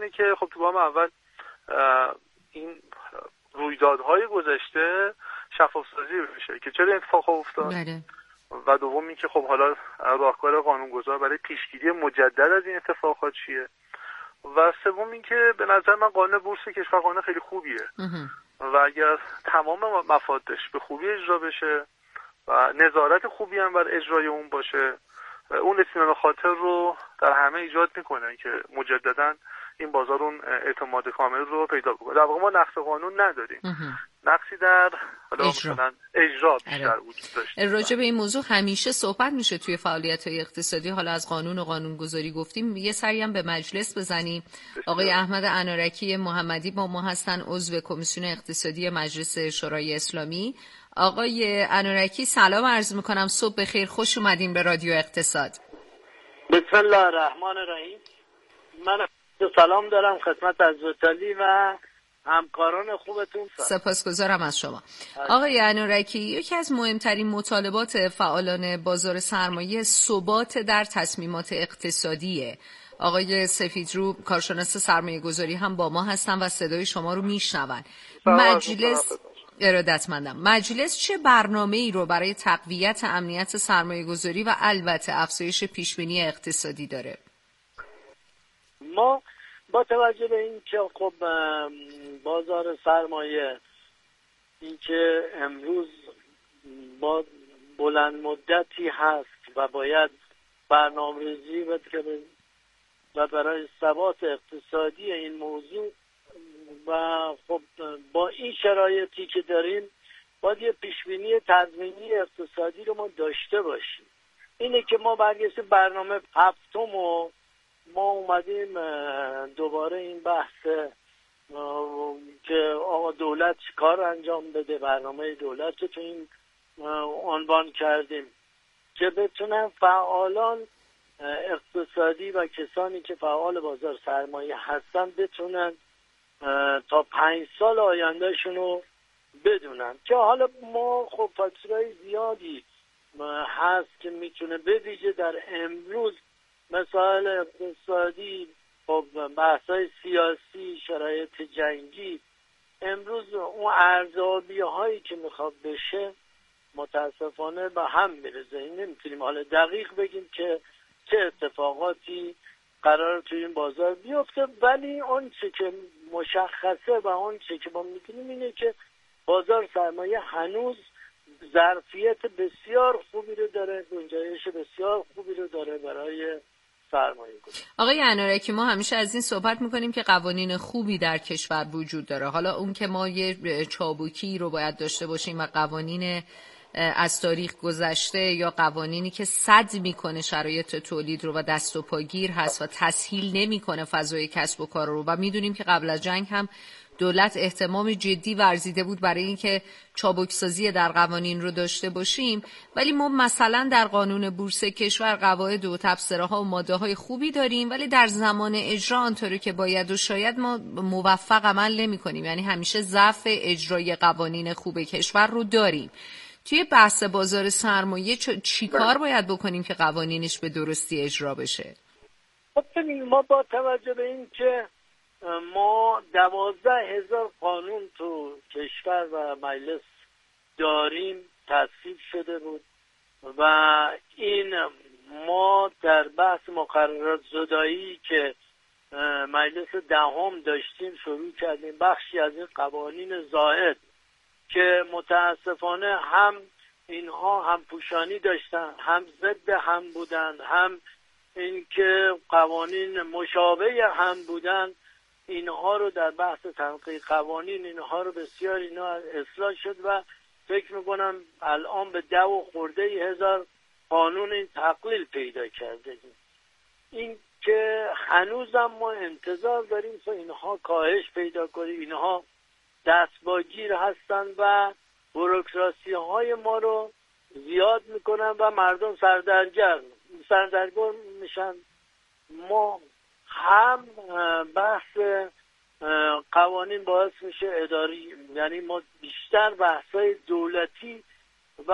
اینه که خب تو گام اول این رویدادهای گذشته شفاف‌سازی بشه که چرا اتفاق افتاد. بله. و دوم این که خب حالا راهکار قانونگذار برای پیشگیری مجدد از این اتفاقات چیه. و سوم این که به نظر من قانون بورس کشور قانون خیلی خوبیه و اگر تمام مفادش به خوبی اجرا بشه و نظارت خوبی هم بر اجرای اون باشه، اون اطمینان خاطر رو در همه ایجاد میکنه که مجددا این بازار اون اعتماد کامل رو پیدا بکنه. در واقع ما نقص قانون نداریم، نقصی در مثلا اجرا بیشتر وجود داشته. راجع به این موضوع همیشه صحبت میشه توی فعالیت‌های اقتصادی. حالا از قانون و قانونگذاری گفتیم، یه سری هم به مجلس بزنیم. آقای احمد انارکی محمدی با ما هستن، عضو کمیسیون اقتصادی مجلس شورای اسلامی. آقای انارکی سلام عرض میکنم، صبح بخیر، خوش اومدین به رادیو اقتصاد. بسم الله الرحمن الرحیم. من سلام دارم خدمت عزیزتالی و همکاران خوبتون. سپاسگزارم از شما. آقای انارکی، یکی از مهمترین مطالبات فعالان بازار سرمایه ثبات در تصمیمات اقتصادیه. آقای سفیدرو کارشناس سرمایه گذاری هم با ما هستن و صدای شما رو میشنون. مجلس ارادتمندم. مجلس چه برنامه‌ای رو برای تقویت امنیت سرمایه‌گذاری و البته افزایش پیشبینی اقتصادی داره؟ ما با توجه به این که خب بازار سرمایه این که امروز با بلند مدتی هست و باید برنامه‌ریزی و برای ثبات اقتصادی این موضوع و خب با این شرایطی که داریم باید یه پیشبینی تضمینی اقتصادی رو ما داشته باشیم. اینه که ما برگشت برنامه هفتم و ما اومدیم دوباره این بحث که آقا دولت کار انجام بده، برنامه دولت رو تو این عنوان کردیم که بتونن فعالان اقتصادی و کسانی که فعال بازار سرمایه هستن بتونن تا 5 سال آیندهشون رو بدونن. که حالا ما خب فاکتورهای زیادی هست که میتونه به ویژه در امروز مسائل اقتصادی، خب بحث‌های سیاسی، شرایط جنگی، امروز اون ارزیابی هایی که میخواد بشه متاسفانه به هم میرزه. این نمیتونیم حالا دقیق بگیم که چه اتفاقاتی قرار توی این بازار بیفته، ولی اون چه که مشخصه و اون چه که ما میتونیم اینه که بازار سرمایه هنوز ظرفیت بسیار خوبی رو داره، گنجایش بسیار خوبی رو داره برای سرمایه گذاری. آقای انارکی، ما همیشه از این صحبت میکنیم که قوانین خوبی در کشور وجود داره. حالا اون که ما یه چابکی رو باید داشته باشیم و قوانین از تاریخ گذشته یا قوانینی که سد میکنه شرایط تولید رو و دست و پاگیر هست و تسهیل نمیکنه فضای کسب و کار رو، و میدونیم که قبل از جنگ هم دولت اهتمام جدی ورزیده بود برای اینکه چابکسازی در قوانین رو داشته باشیم، ولی ما مثلا در قانون بورس کشور قواعد و تبصره ها و ماده های خوبی داریم، ولی در زمان اجرا آنطوری که باید و شاید ما موفق عمل نمی کنیم. یعنی همیشه ضعف اجرای قوانین خوب کشور رو داریم. توی بحث بازار سرمایه چی کار باید بکنیم که قوانینش به درستی اجرا بشه؟ ما با توجه به این که ما 12,000 قانون تو کشور و مجلس داریم، تصویب شده بود و این ما در بحث مقررات زدایی که مجلس دهم داشتیم شروع کردیم بخشی از این قوانین زائد که متاسفانه هم اینها هم پوشانی داشتن، هم ضد هم بودن، هم اینکه قوانین مشابه هم بودن، اینها رو در بحث تنقیح قوانین اینها رو بسیار اصلاح شد و فکر میکنم الان به 10,000 قانون این تقلیل پیدا کرده. این که هنوزم ما انتظار داریم تا اینها کاهش پیدا کنه. اینها دستباگیر هستن و بوروکراسی های ما رو زیاد میکنن و مردم سردرگم میشن. ما هم بحث قوانین باعث میشه اداری، یعنی ما بیشتر بحثای دولتی و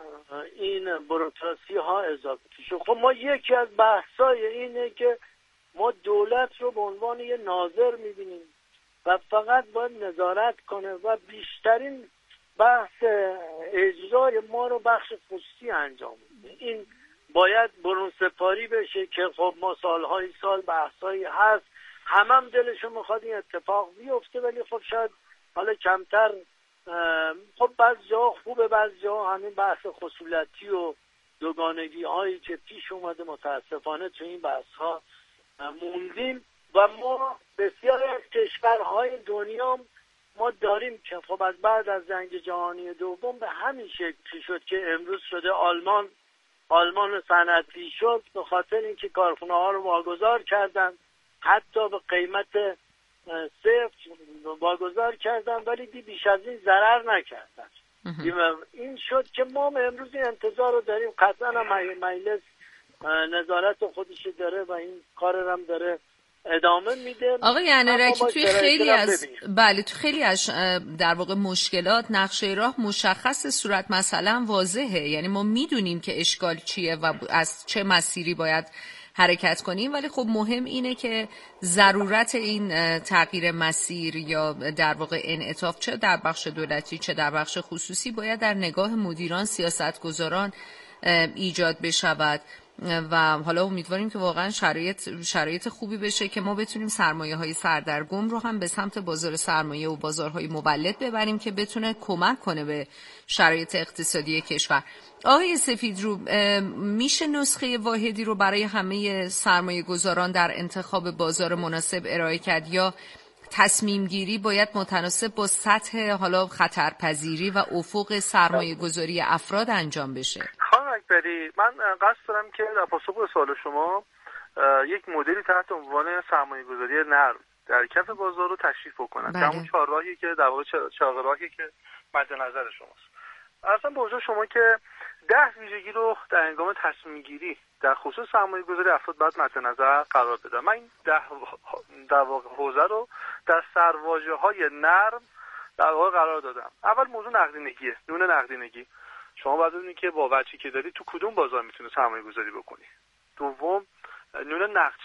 این بوروکراسی ها اضافه شد. خب ما یکی از بحثای اینه که ما دولت رو به عنوان یه ناظر میبینیم و فقط باید نظارت کنه و بیشترین بحث اجرای ما رو بخش خصوصی انجام میده. این باید برون سپاری بشه که خب ما سالهای سال بحثایی هست، هم دلشون میخواد این اتفاق بیفته، ولی خب شاید حالا کمتر. خب بعضی جا خوبه، بعضی جا همین بحث خصولتی و دوگانگی هایی که پیش اومده متاسفانه تو این بحث ها موندیم و ما بسیار از کشورهای دنیا ما داریم که خب از بعد از جنگ جهانی دوم به همین شکل شد که امروز شده آلمان صنعتی شد به خاطر اینکه کارخانه ها رو واگذار کردن، حتی به قیمت صفر واگذار کردن، ولی بیش از این ضرر نکردن. این شد که ما امروز این انتظار رو داریم. قطعا مجلس نظارت خودش داره و این کار هم داره ادامه میده. آقای انارکی توی خیلی از در واقع مشکلات نقشه راه مشخص صورت مثلا واضحه، یعنی ما میدونیم که اشکال چیه و از چه مسیری باید حرکت کنیم، ولی خب مهم اینه که ضرورت این تغییر مسیر یا در واقع انعطاف چه در بخش دولتی چه در بخش خصوصی باید در نگاه مدیران سیاستگزاران ایجاد بشود و حالا امیدواریم که واقعا شرایط خوبی بشه که ما بتونیم سرمایه‌های سردرگم رو هم به سمت بازار سرمایه و بازارهای مولد ببریم که بتونه کمک کنه به شرایط اقتصادی کشور. آقای سفیدرو، میشه نسخه واحدی رو برای همه سرمایه گذاران در انتخاب بازار مناسب ارائه کرد یا تصمیم گیری باید متناسب با سطح حالا خطرپذیری و افق سرمایه گذاری افراد انجام بشه؟ خانم اکبری، من قصد دارم که در پاسخ به سوال شما یک مدلی تحت عنوان سرمایه گذاری نرم در کف بازار رو تشریف بکنم. بله. همون چهارراهی که در واقع چهارراهی که مد نظر شماست. اصلا به حضور شما که 10 ویژگی رو در هنگام تصمیم گیری در خصوص سرمایه گذاری افراد باید مد نظر قرار بدم. من این 10 در واقع حوزه رو در سرواژه‌های نرم در واقع قرار دادم. اول موضوع نقدینگیه، نون نقدینگی. شما باید بدونید که با وجهی که داری تو کدوم بازار میتونه سرمایه گذاری بکنی. دوم نون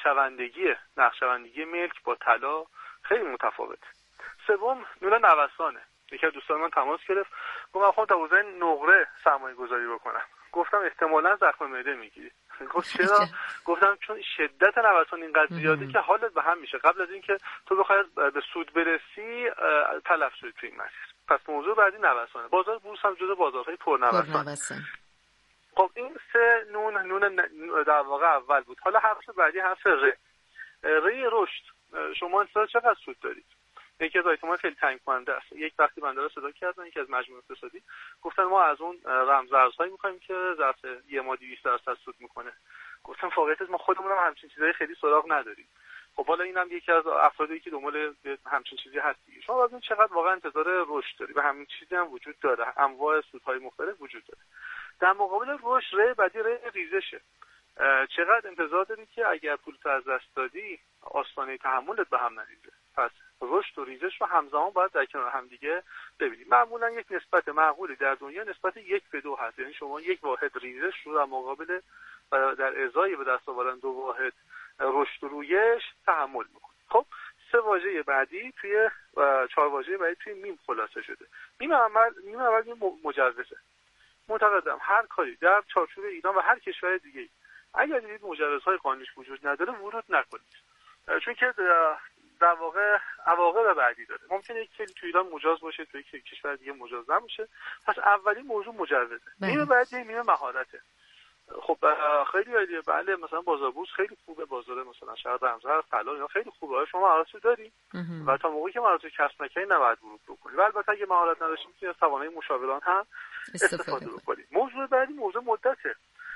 نقدشوندگی ملک با طلا خیلی متفاوت. سوم نون نوسانه. یکی از دوستان من تماس گرفت گفت من خودم تا حوزه نقره سرمایه گذاری بکنم. گفتم احتمالاً زخم معده میگیری. گفت چرا؟ گفتم چون شدت نوسان اینقدر زیاده که حالت به هم میشه. قبل از اینکه تو بخوای به سود برسی تلف شدی تو این مسیر. پس موضوع بعدی نوسانه. بازار بورس هم جزو بازارهای پرنوسان. خب این سه نون در واقع اول بود. حالا حرف بعدی حرف ری رشد. شما انتظار چقدر سود دارید؟ یکی از آیتم‌های خیلی تعیین کننده است. یک وقتی بنده رو صدا کردن یکی از مجموعه اقتصادی گفتن ما از اون رمز ارزهایی می‌خوایم که ظرف یه ماه 200% سود میکنه. گفتم واقعیت ما خودمون هم همچین چیزای خیلی سراغ نداریم. خب حالا اینم یکی از افرادی که دنبال همچین چیزی هستی. شما ببینید چقدر واقعا انتظار رشد داری و همین چیزی هم وجود داره. انواع سودهای مختلف وجود داره. در مقابل رشد بعدی ریزشه. چقدر انتظار داری که اگر پولت از دست دادی آستانه تحملت به هم نریزه. پس رشد و ریزش رو همزمان باید در کنار هم دیگه ببینیم. معمولا یک نسبت معقولی در دنیا نسبت 1:2 هست. یعنی شما یک واحد ریزش رو در مقابل در ازای به دست آوردن 2 واحد رشد و رویش تحمل میکنید. خب 3 واژه بعدی توی 4 واژه بعدی توی میم خلاصه شده. میم اول مجوزه. معتقدم هر کاری در چارچوب ایران و هر کشور دیگه اگر دیدید مجوزهای قانونیش وجود نداره ورود نکنید. چون که در واقع عواقب بعدی داره. ممکنه یک سری تو ایران مجاز باشه، تو یک کشور دیگه مجاز نمیشه. پس اولین موضوع مجوزه. میم بعدی میم مهارته. خب خیلی عالیه. بله مثلا بازار بورس خیلی خوبه، بازار مثلا شهر رمزارز طلا اینا خیلی خوبه. شما مهارت داری و تا موقعی که مهارت کسب نکنی نباید ورود بکنی. و البته اگه مهارت نداشتیم که از توانایی مشاوران هم استفاده بکنید. موضوع بعدی موضوع مدته.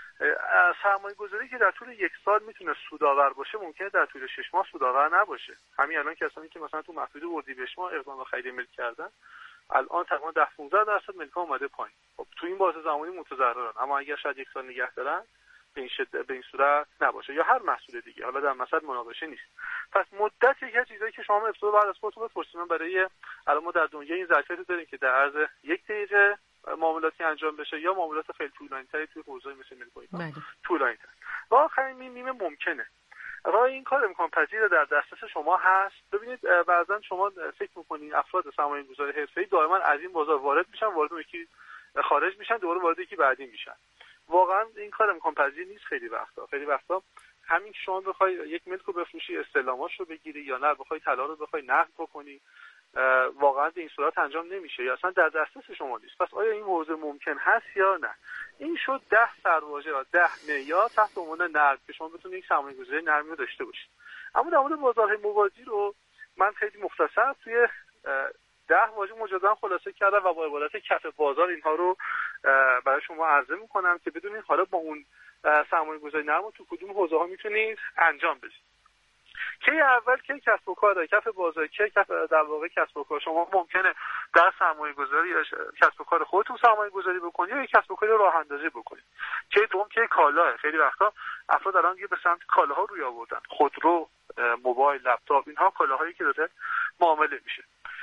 سرمایه گذاری که در طول 1 سال میتونه سودآور باشه ممکنه در طول 6 ماه سودآور نباشه. همین الان کسانی که مثلا تو محدود اردیبهشت ماه اقدام به خرید ملک کردن الان تقریبا 10-15% ملک اومده پایین. خب تو این بازه زمانی متضررن، اما اگر شاید 1 سال نگه دارن به این صورت نباشه. یا هر محصول دیگه، حالا در مثلا مناقشه نیست. پس مدت یک از چیزایی که شما ابتدا بعد از خودتون بپرسید. من برای الان ما در دنیا این ظرفیت داریم که در عرض 1 دقیقه معاملاتی انجام بشه یا معاملات خیلی طولانی‌تری توی حوزه‌ای مثل ملک طولانی‌تر. و آخرین میم ممکنه. راه این کار امکان پذیر در دسترس شما هست. ببینید بعضا شما فکر می‌کنید افراد سرمایه‌گذار حرفه‌ای دائما از این بازار وارد میشن، وارد یکی خارج میشن، دوباره وارد یکی بعدی میشن. واقعا این کار امکان پذیر نیست. خیلی وقتا همین که شما بخوای یک ملک رو بفروشی، استعلاماش رو بگیری، یا نه بخوای طلا رو بخوای نقد بکنی، واقعا به این صورت انجام نمیشه یا اصلا در دسترس شما نیست. پس آیا این موضوع ممکن هست یا نه؟ این شد 10 سرواژه و 10 معیار تحت عنوان نقد که شما بتونید یک سرمایه‌گذاری نرمی رو داشته باشید. اما در مورد بازارهای موازی رو من خیلی مختصر توی 10 واژه مجددا خلاصه کردم و با عبارت کف بازار اینها رو برای شما عرضه می‌کنم که بدونید حالا با اون سرمایه‌گذاری نرم تو کدوم حوزه‌ها میتونید انجام بدید. که اول که کسب و کار، کف بازار، که کف در واقع کسب و کار شما ممکنه در سرمایه‌گذاری یا کسب و کار خودتون سرمایه‌گذاری بکنید یا کسب و کار راه اندازی بکنید. که دوم که کالاه، خیلی وقتا افراد الان دیگه به سمت کالاها روی آوردن، خودرو، موبایل، لپتاپ، اینها کالاهایی که داره معامله میشه.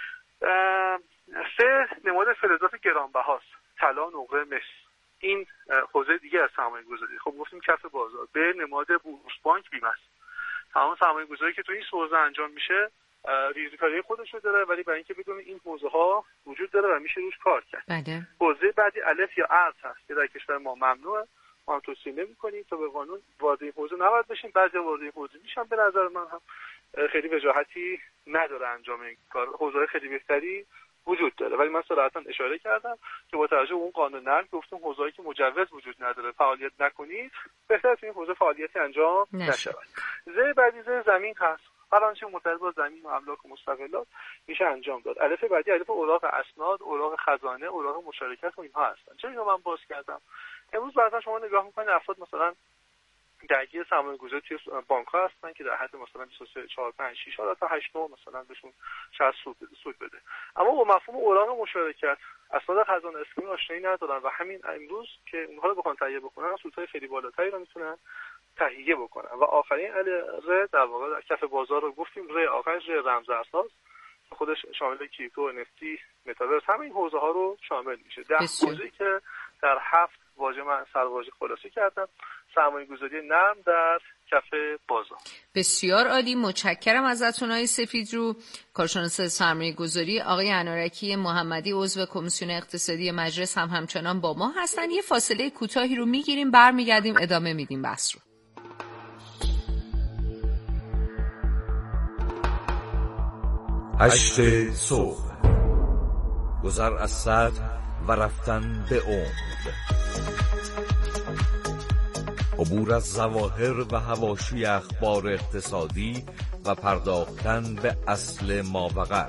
3 نماد فلزات گرانبهاست، طلا، نقره، مس. این حوزه دیگه از سرمایه‌گذاری. خب گفتیم کف بازار. به نماد بورس، بانک، بیمه است. تمام سرمایه‌گذاری که تو این حوزه انجام میشه ریزکاری خودش رو داره، ولی برای اینکه بدون این حوزه ها وجود داره و میشه روش کار کرد. بله. حوزه بعدی الف یا ارز هست که در کشور ما ممنوعه، ما توصیه نمی‌کنیم تا به قانون وارد این حوزه نباید بشیم. بعضی وارد این حوزه میشن، به نظر من هم خیلی وجاهتی نداره انجام این کار. حوزه خیلی بهتری وجود داره، ولی من صراحتاً اشاره کردم که با توجه به اون قانون نرم گفتم حوزه‌ای که مجوز وجود نداره فعالیت نکنید، بهتره تو این حوزه فعالیتی انجام نشود. بعدی زمین هست، هر چیزی مرتبط با زمین و املاک و مستقلات میشه انجام داد. الف بعدی الف اوراق اسناد، اوراق خزانه، اوراق مشارکت و اینها هستن. چرا اینو من باز کردم؟ امروز بعضا شما نگاه می‌کنید افراد مثلا درگیر سرمایه‌گذاری توی بانک‌ها هستن که در حد مثلا 23 4 5 6 تا 8 9 مثلا بهشون شاید سود بده، اما با مفهوم اوراق مشارکت، اسناد خزانه اسلامی آشنایی ندارن و همین امروز که اونها رو بخوان تهیه بکنن سودهای خیلی بالاتری رو میتونن تهیه بکنن. و آخرین ر در واقع در کف بازار رو گفتیم، ر آخرش رمز ارزها خودش شامل کریپتو، NFT، متاورس، همین حوزه ها رو شامل میشه. 10 حوزه‌ای که در 7 واژه من سرواژه خلاصه کردم، سرمایه‌گذاری نرم در کف بازار. بسیار عالی، متشکرم ازتون آقای سفیدرو. کارشناس سرمایه‌گذاری آقای انارکی محمدی عضو کمیسیون اقتصادی مجلس هم همچنان با ما هستن. یه فاصله کوتاهی رو میگیریم، برمیگردیم ادامه میدیم بحث رو. 8 صبح، گذر از سطح و رفتن به عمق، عبور از ظواهر و حواشی اخبار اقتصادی و پرداختن به اصل ماوقع.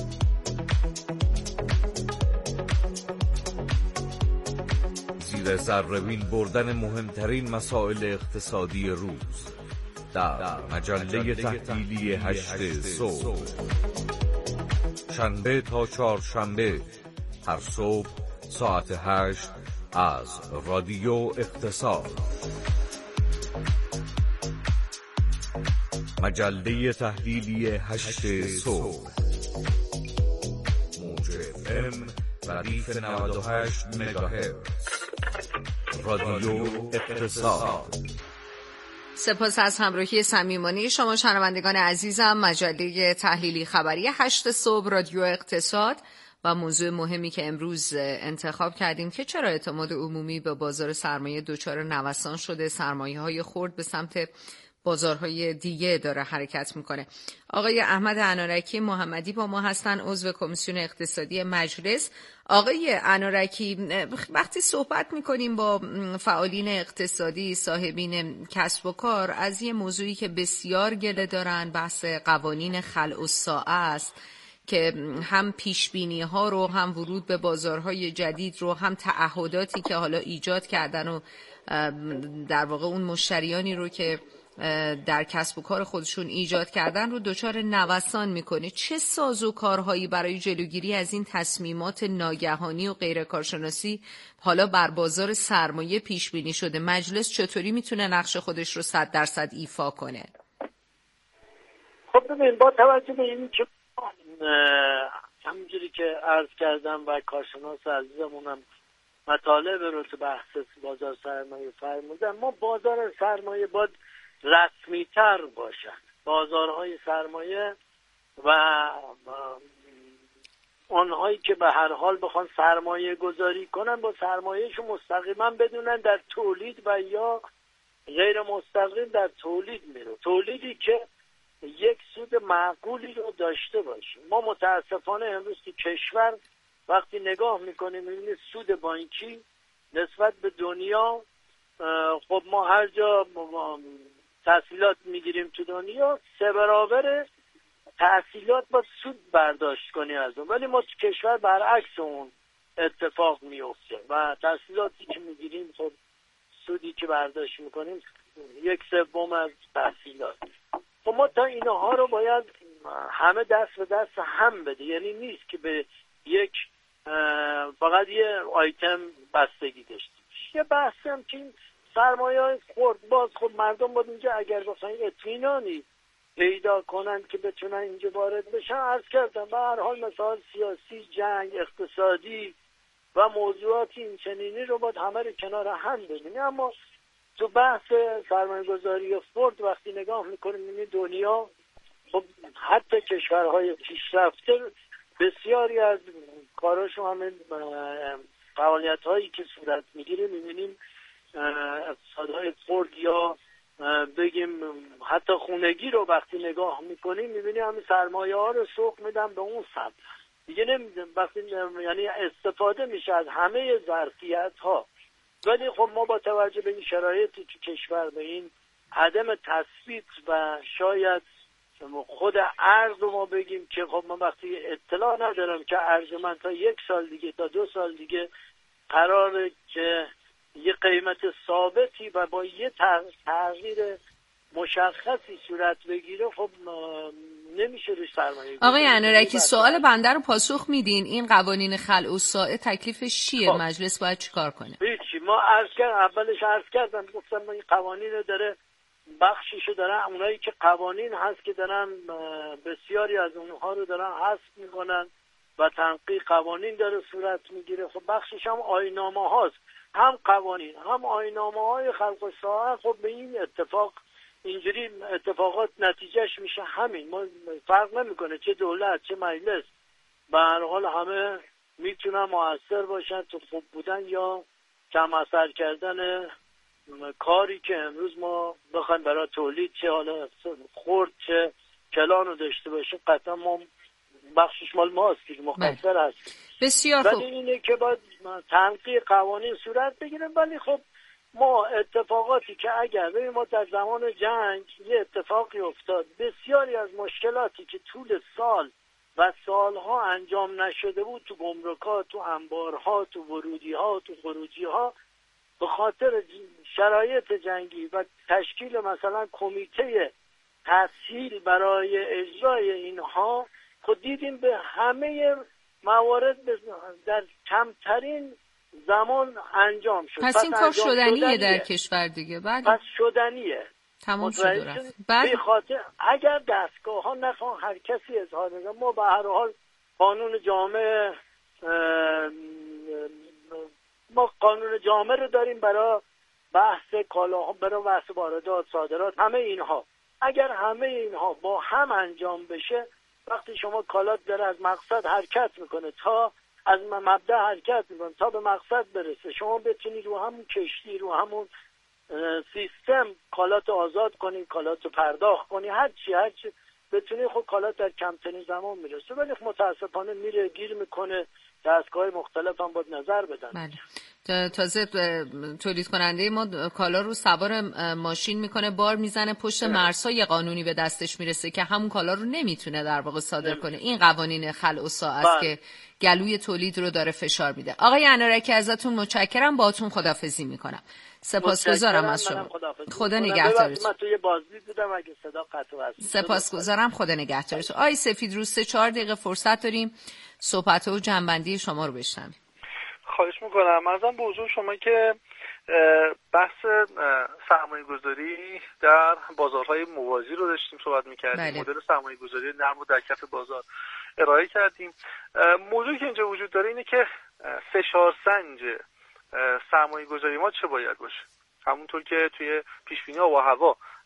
زیر ذره‌بین بردن مهمترین مسائل اقتصادی روز در مجله تحلیلی 8 صبح، شنبه تا چهارشنبه هر صبح ساعت 8 از رادیو اقتصاد. مجله تحلیلی 8 صبح، موج FM ردیف 98 مگاهرتز، رادیو اقتصاد. سپاس از همراهی صمیمانه شما شنوندگان عزیزم. مجله تحلیلی خبری 8 صبح رادیو اقتصاد و موضوع مهمی که امروز انتخاب کردیم که چرا اعتماد عمومی به بازار سرمایه دچار نوسان شده، سرمایه‌های خرد به سمت بازارهای دیگه داره حرکت میکنه. آقای احمد انارکی محمدی با ما هستن، عضو کمیسیون اقتصادی مجلس. آقای انارکی، وقتی صحبت میکنیم با فعالین اقتصادی، صاحبین کسب و کار، از یه موضوعی که بسیار گله دارن، بحث قوانین خلع الساعه است که هم پیشبینی ها رو، هم ورود به بازارهای جدید رو، هم تعهداتی که حالا ایجاد کردن و در واقع اون مشتریانی رو که در کسب و کار خودشون ایجاد کردن رو دچار نوسان میکنه. چه سازوکارهایی برای جلوگیری از این تصمیمات ناگهانی و غیر کارشناسی حالا بر بازار سرمایه پیش بینی شده؟ مجلس چطوری میتونه نقش خودش رو 100% ایفا کنه؟ خب ببین، با توجه به این که همونجوری که عرض کردم و کارشناس عزیزمونم مطالب رو تو بحث بازار سرمایه فرمودن، ما بازار سرمایه باید رسمی‌تر باشن. بازارهای سرمایه و آنهایی که به هر حال بخوان سرمایه گذاری کنن با سرمایهشون مستقیما بدونن در تولید و یا غیر مستقیم در تولید میره، تولیدی که یک سود معقولی رو داشته باشه. ما متاسفانه امروز که کشور وقتی نگاه میکنیم میبینید سود بانکی نسبت به دنیا، خب ما هر جا تحصیلات میگیریم تو دنیا 3 برابر تحصیلات با سود برداشت کنی از اون، ولی ما تو کشور برعکس اون اتفاق میفته و تحصیلاتی که میگیریم خب سودی که برداشت میکنیم 1/3 از تحصیلات. خب ما تا اینها رو باید همه دست به دست هم بده، یعنی نیست که به یک فقط یه آیتم بستگی داشته باشه. یه بحثی هم که سرمایه خورد باز خب مردم باید اینجا اگر بخواین اطمینانی پیدا کنن که بتونن اینجا وارد بشن، عرض کردم به هر حال مثلا سیاسی، جنگ، اقتصادی و موضوعات این چنینی رو باید همه رو کنار هم ببینیم. اما تو بحث سرمایه گذاری فورد وقتی نگاه میکنیم میبینید دنیا خب حتی کشورهای پیشرفته بسیاری از کاراشون همین فعالیت هایی که صورت میگیره میبینیم اقتصادهای فورد یا بگیم حتی خونگی رو وقتی نگاه میکنیم میبینیم همین سرمایه ها رو سوق میدن به اون سمت دیگه، نمیدونم وقتی یعنی استفاده میشه از همه ظرفیت ها. ولی خب ما با توجه به این شرایطی که کشور به این عدم تثبیت و شاید خود ارز رو ما بگیم که خب من وقتی اطلاع ندارم که ارز من تا 1 سال دیگه تا 2 سال دیگه قراره که یه قیمت ثابتی و با یه تغییر مشخصی صورت بگیره، خب نمیشه روش سرمایه. آقای انارکی سوال بنده رو پاسخ میدین؟ این قوانین خلع و ساعه تکلیفش چیه؟ مجلس باید چیکار کنه؟ هیچی، ما اولش عرض کردم گفتم این قوانین رو داره بخشیشو دارن اونایی که قوانین هست که دارن بسیاری از اونها رو دارن حذف میکنن و تنقیح قوانین داره صورت میگیره. خب بخشش هم آیین‌نامه هاست، هم قوانین هم آیین‌نامه های خلق و ساعه. خب به این اتفاق اینجوری اتفاقات نتیجهش میشه همین. ما فرق نمیکنه چه دولت چه مجلس، به هر حال همه میتونن مؤثر باشن تو خوب بودن یا کم اثر کردن کاری که امروز ما بخوایم برای تولید چه حالا خرد چه کلان رو داشته باشیم. قطعا ما بخشش مال ماست که مقصر هست. بسیار خوب. ولی اینه که باید تنقیح قوانین صورت بگیره. ولی خب ما اتفاقاتی که اگر ببین ما در زمان جنگ یه اتفاقی افتاد، بسیاری از مشکلاتی که طول سال و سالها انجام نشده بود تو گمرک‌ها، تو انبارها، تو ورودی‌ها، تو خروجی‌ها، به خاطر شرایط جنگی و تشکیل مثلا کمیته تسهیل برای اجرای اینها، خود دیدیم به همه موارد در کمترین زمان انجام شد. پس این کار شدنیه در کشور دیگه. بله. پس شدنیه. تمام شد رفت. بله. خاطر اگر دستگاه ها نخوان هر کسی اظهار نظر، ما به هر حال قانون جامع رو داریم برای بحث کالاها، برای بحث واردات صادرات، همه اینها. اگر همه اینها با هم انجام بشه، وقتی شما کالات داره از مقصد حرکت میکنه تا از مبدا حرکت میکنه تا به مقصد برسه، شما بتونید رو همون کشتی رو همون سیستم کالات آزاد کنی، کالات پرداخت کنی، هرچی بتونی، خب کالات در کمترین زمان میرسه. ولی متاسفانه میره گیر میکنه، دستگاه مختلف هم باید نظر بدن. بله. تازه تولید کننده ما کالا رو سوار ماشین میکنه، بار میزنه پشت مرزها، یه قانونی به دستش میرسه که همون کالا رو نمیتونه در واقع صادر کنه. این قوانین خلع و ساعه است که گلوی تولید رو داره فشار میده. آقای انارکی ازتون متشکرم، باهاتون خداحافظی میکنم. سپاسگزارم از شما. خدا نگهدارتون. من توی بازدید بودم اگه صدا قطع و وصل. سپاسگزارم، خدا نگهدارتون. آقای سفیدروز 3-4 دقیقه فرصت داریم صحبت و جنبندی شما رو بشنویم. خواهش میکنم. ازم به حضور شما که بحث سرمایه گذاری در بازارهای موازی رو داشتیم صحبت میکردیم. بله. مدل سرمایه گذاری نرم و در کف بازار ارائه کردیم. موضوعی که اینجا وجود داره اینه که فشار سنج سرمایه گذاری ما چه باید باشه. همونطور که توی پیشبینی آب و هوا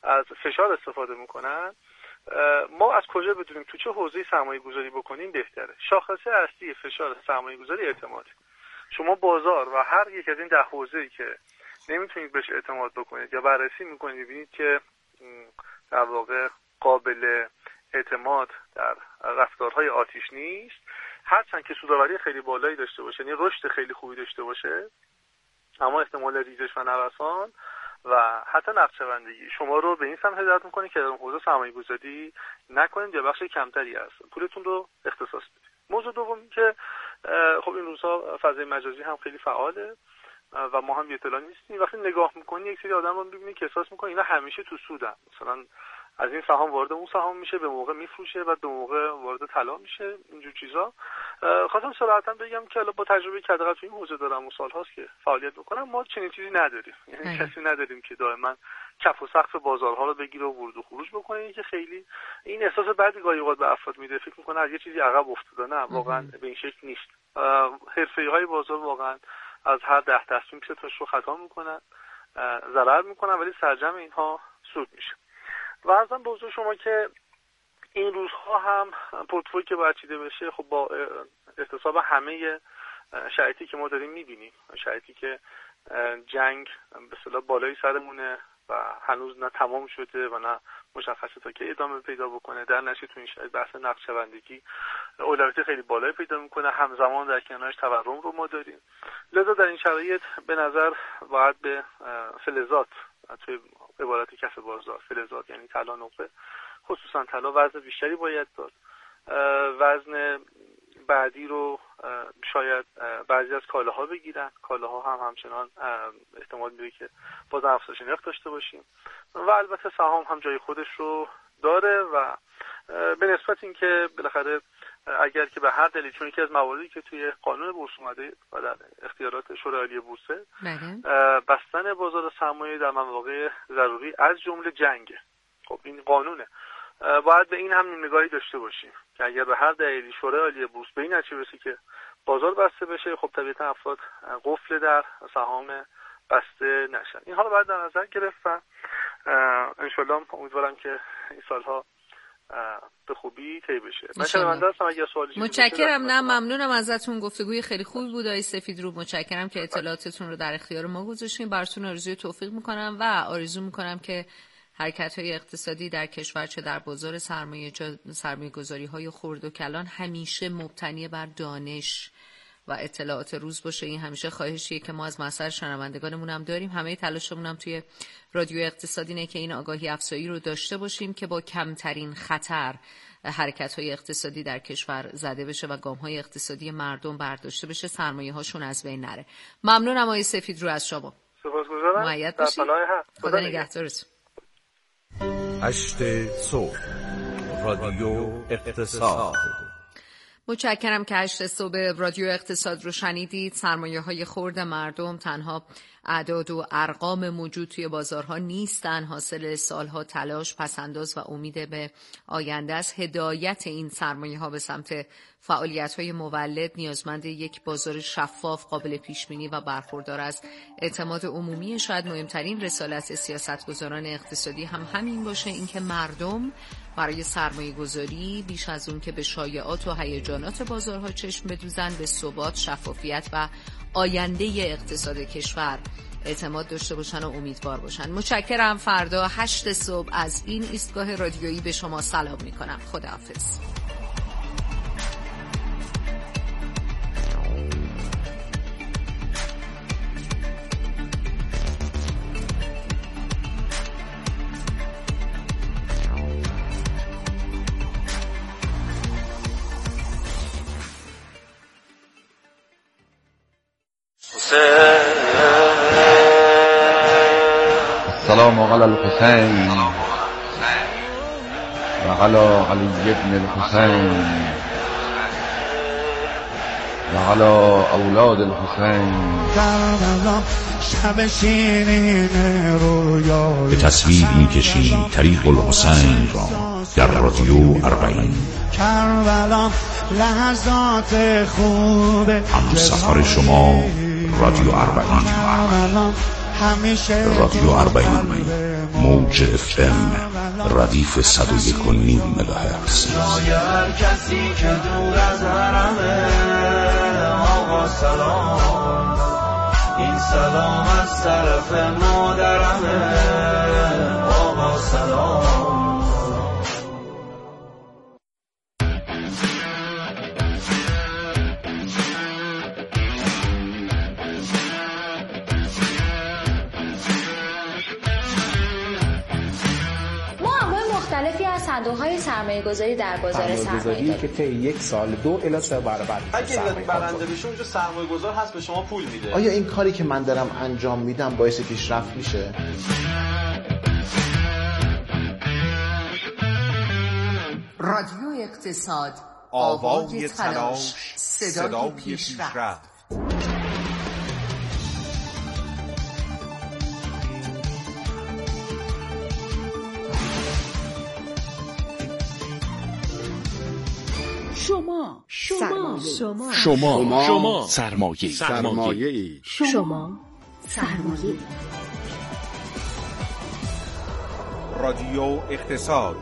از فشار استفاده میکنن، ما از کجا بدونیم تو چه حوزه‌ای سرمایه گذاری بکنیم بهتره؟ شاخصه اصلی فشار سرمایه گذاری اعتماده. شما بازار و هر یک از این 10 حوزه‌ای که نمیتونید بهش اعتماد بکنید یا بررسی میکنید ببینید که در واقع قابل اعتماد در رفتارهای آتیش نیست، هرچند که سودآوری خیلی بالایی داشته باشه، یعنی رشد خیلی خوبی داشته باشه، اما احتمال ریزش و نوسان و حتی نقشه‌بندی شما رو به این سمت هدایت میکنه که در اون حوزه سرمایه‌گذاری نکنید یا بخش کمتری از پولتون رو اختصاص بدید. موضوع دوم که خب این روزها فضای مجازی هم خیلی فعاله و ما هم اطلاع نیستیم. وقتی نگاه میکنی یک سری آدم رو میبینی که احساس میکنی اینا همیشه تو سودن، مثلا از این سهام وارد اون سهام میشه، به موقع میفروشه و به موقع وارد طلا میشه، اینجور چیزا. خواستم صراحتا بگم که با تجربه که حداقل تو این حوزه دارم و سال‌هاست که فعالیت میکنم، ما چنین چیزی نداریم. یعنی کسی نداریم که دائما کف و سقف بازارها رو بگیره و ورود و خروج بکنه، که خیلی این احساس بعضی گاهی اوقات به افراد میده، فکر میکنه از یه چیزی عقب افتاده. نه، واقعا به این شکل نیست. حرفه‌ای‌های بازار واقعا از هر 10 تصمیم 3 تاش رو خطا میکنن، ضرر میکنن، ولی سرجم اینها سود میشه. و عرضم به حضور شما که این روزها هم پورتفوی که باید چیده بشه، خب با احتساب همه شرایطی که ما داریم میبینیم، شرایطی که جنگ به اصطلاح بالای سرمونه و هنوز نه تمام شده و نه مشخصه تا که ادامه پیدا بکنه، در نتیجه تو این شرایط بحث نقشه‌بندی اولویت خیلی بالایی پیدا میکنه، همزمان در کنارش تورم رو ما داریم. لذا در این شرایط به نظر باید به فلزات، توی عبارت کف بازار فلزات یعنی طلا، نقره، خصوصا طلا وزن بیشتری باید داد. وزن بعدی رو شاید بعضی از کالاها بگیرن، کالاها هم همچنان احتمال میره که باز افزایش نرخ داشته باشیم و البته سهام هم جای خودش رو داره و به نسبت اینکه بالاخره اگر که به هر دلیل، چون یکی از مواردی که توی قانون بورس اومده و در اختیارات شورای عالی بورسه، بستن بازار سرمایه در مواقع ضروری از جمله جنگه. خب این قانونه، باید به این هم نگاهی داشته باشیم که اگر به هر دلیلی شورای عالی بورس به این نتیجه برسه که بازار بسته بشه، خب طبیعتا افراد قفل در سهام بسته نشن. اینها رو باید در نظر گرفت و انشالله امیدوارم که این سالها به خوبی طی بشه. من شنونده هستم، اگه سوالی متشکرم. نه، ممنونم ازتون، گفتگوی خیلی خوبی بود آقای سفیدرو. متشکرم که اطلاعاتتون رو در اختیار ما گذاشتین. براتون آرزوی توفیق میکنم و آرزو میکنم که حرکت‌های اقتصادی در کشور، چه در بازار سرمایه‌گذاری‌های خرد و کلان، همیشه مبتنی بر دانش و اطلاعات روز باشه. این همیشه خواهشیه که ما از مسئله شنوندگانمون هم داریم. همه تلاشمون هم توی رادیو اقتصادی اینه که این آگاهی افزایی رو داشته باشیم که با کمترین خطر حرکت‌های اقتصادی در کشور زده بشه و گام‌های اقتصادی مردم برداشته بشه، سرمایه‌هاشون از بین نره. ممنونم آقای سفیدرو از شما. سپاسگزارم. مؤید باشید. خدا نگهدارتون. 8 صبح رادیو اقتصاد. متشکرم که 8 صبح رادیو اقتصاد رو شنیدید. سرمایه‌های خرد مردم تنها اعداد و ارقام موجود توی بازارها نیستن، حاصل سالها تلاش، پسنداز و امید به آینده است. هدایت این سرمایه‌ها به سمت فعالیت‌های مولد نیازمند یک بازار شفاف، قابل پیش‌بینی و برخوردار از اعتماد عمومی. شاید مهمترین رسالت سیاستگزاران اقتصادی هم همین باشه، اینکه مردم برای سرمایه‌گذاری بیش از اون که به شایعات و هیجانات بازارها چشم بدوزن، به ثبات، شفافیت و آینده اقتصاد کشور اعتماد داشته باشن و امیدوار باشن. متشکرم. فردا 8 صبح از این ایستگاه رادیویی به شما سلام میکنم. خداحافظ. السلام علی الحسین و علی علی ابن الحسین و علی اولاد الحسین. به تصویر می‌کشیم طریق الحسین را در رادیو 40. هم سفر شما رادیو 40. رادیو 40 موج FM ردیف 101.9 مگاهرتز. هر کسی که دور از حرمه آقا سلام، این سلام از طرف مادرمه آقا سلام. صندوق‌های سرمایه‌گذاری در بازار سرمایه که طی یک سال 2 الی 3 برابر اگه برنده بشه اونجا سرمایه‌گذار هست به شما پول میده. آیا این کاری که من دارم انجام میدم باعث پیشرفت میشه؟ رادیو اقتصاد، آوای تلاش، صدای پیشرفت. شما سرمایه رادیو اقتصاد.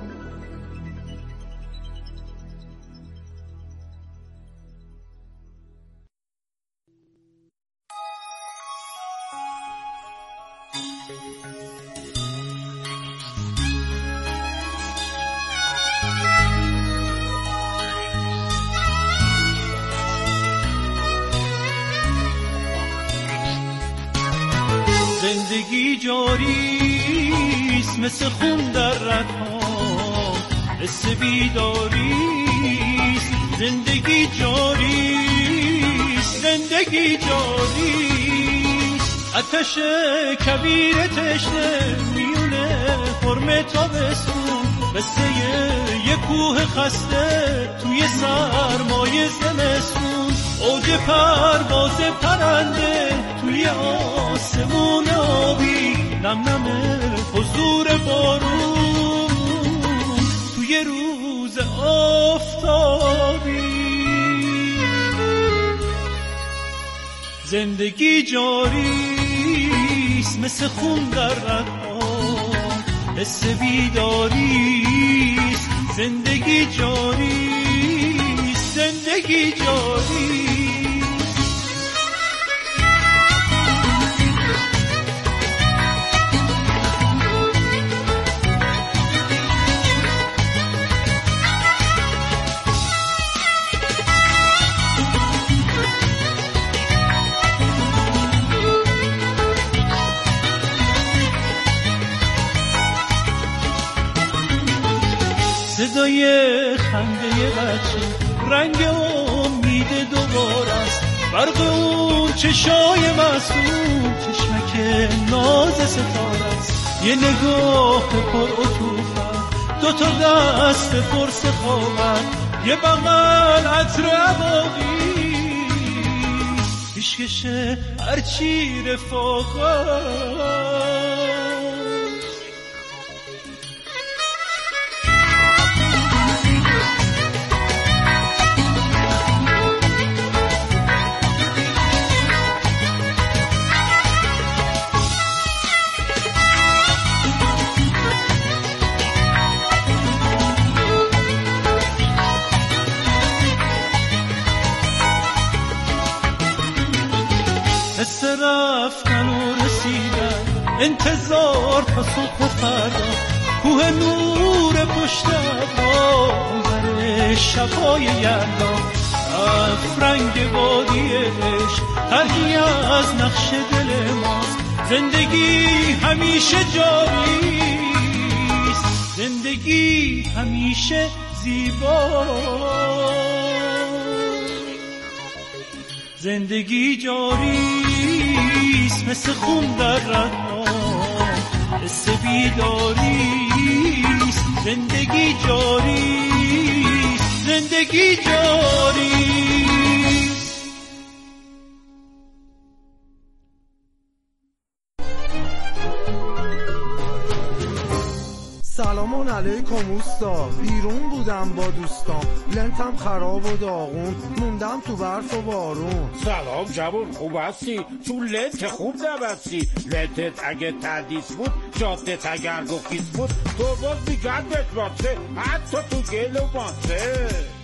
زندگی جاریست مثل خون در ردها، حس بیداریست. زندگی جاریست، زندگی جاریست. آتش کبیر تشنه میونه حرم تابستون، قصه یه کوه خسته توی سرمای زمستون. اوج پرواز پرنده توی آسمون آبی، نم نم حضور بارون توی روز آفتابی. زندگی جاریست مثل خون در ردها، حس بیداریست. زندگی جاریست، زندگی جاریست. صدای خنده بچه، رنگ امید دوباره است. برق اون چشای معصوم، چشمک ناز ستاره است. یه نگاه پر عطوفت، 2 تا دست پر سخاوت، یه بغل عطر عباقی، پیشکش هرچی رفاقت. حس رفتن و رسیدن، انتظار تا صبح فردا. کوه نور پشت ابرها، منظر شبای یلدا. رنگ وادی عشق طرحی از نقش دل ماست. زندگی همیشه جاریست، زندگی همیشه زیباست. زندگی جاریست مثل خون در ردها، حس بیداریست. زندگی جاریست، زندگی جاریست. سلامان علیکم اوستا، بیرون بودم با دوستان، لنتم خراب و داغون، موندم تو برف و بارون. سلام جوون، خوب هستی؟ تو لنت خوب نبستی. لنتت اگه تردیس بود، جادت اگر گفیس بود، تو باز میگرد بهت باته، حتی تو گل و ماسه.